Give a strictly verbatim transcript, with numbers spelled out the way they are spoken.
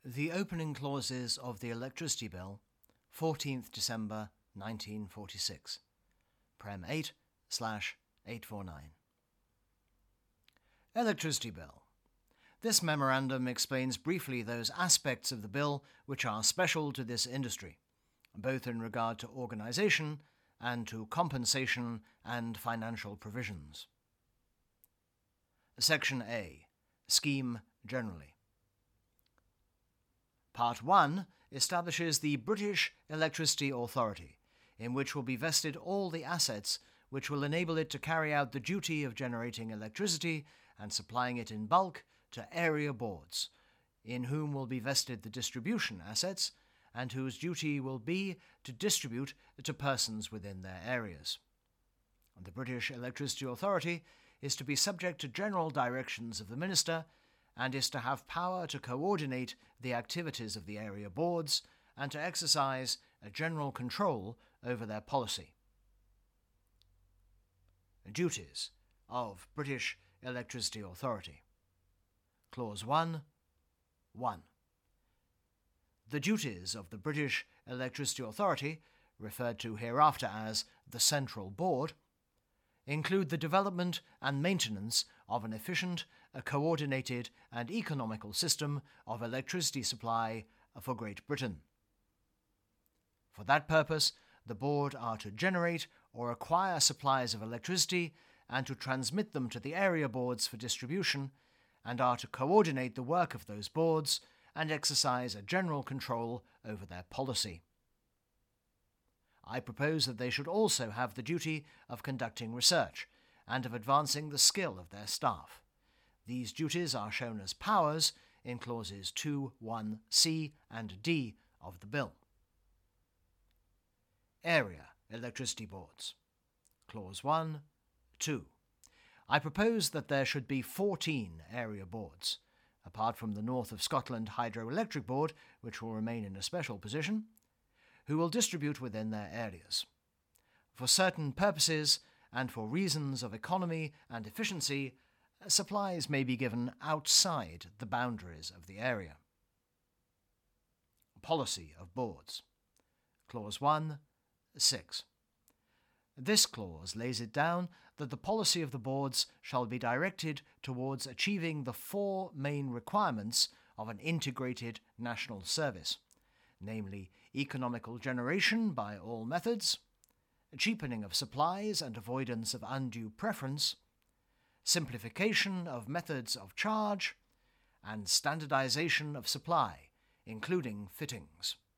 The opening clauses of the Electricity Bill, fourteenth December nineteen forty-six, Prem eight slash eight forty-nine. Electricity Bill. This memorandum explains briefly those aspects of the bill which are special to this industry, both in regard to organisation and to compensation and financial provisions. Section A. Scheme generally. Part one establishes the British Electricity Authority, in which will be vested all the assets which will enable it to carry out the duty of generating electricity and supplying it in bulk to area boards, in whom will be vested the distribution assets, and whose duty will be to distribute to persons within their areas. The British Electricity Authority is to be subject to general directions of the Minister, and is to have power to coordinate the activities of the area boards and to exercise a general control over their policy. Duties of British Electricity Authority. Clause one. one. The duties of the British Electricity Authority, referred to hereafter as the Central Board, include the development and maintenance of an efficient, a coordinated and economical system of electricity supply for Great Britain. For that purpose, the Board are to generate or acquire supplies of electricity and to transmit them to the area boards for distribution, and are to coordinate the work of those boards and exercise a general control over their policy. I propose that they should also have the duty of conducting research and of advancing the skill of their staff. These duties are shown as powers in clauses two, one C and D of the Bill. Area Electricity Boards. Clause one. two. I propose that there should be fourteen area boards, apart from the North of Scotland Hydroelectric Board, which will remain in a special position, who will distribute within their areas. For certain purposes and for reasons of economy and efficiency, supplies may be given outside the boundaries of the area. Policy of Boards. Clause one. six. This clause lays it down that the policy of the boards shall be directed towards achieving the four main requirements of an integrated national service, namely economical generation by all methods, cheapening of supplies and avoidance of undue preference, simplification of methods of charge, and standardization of supply, including fittings.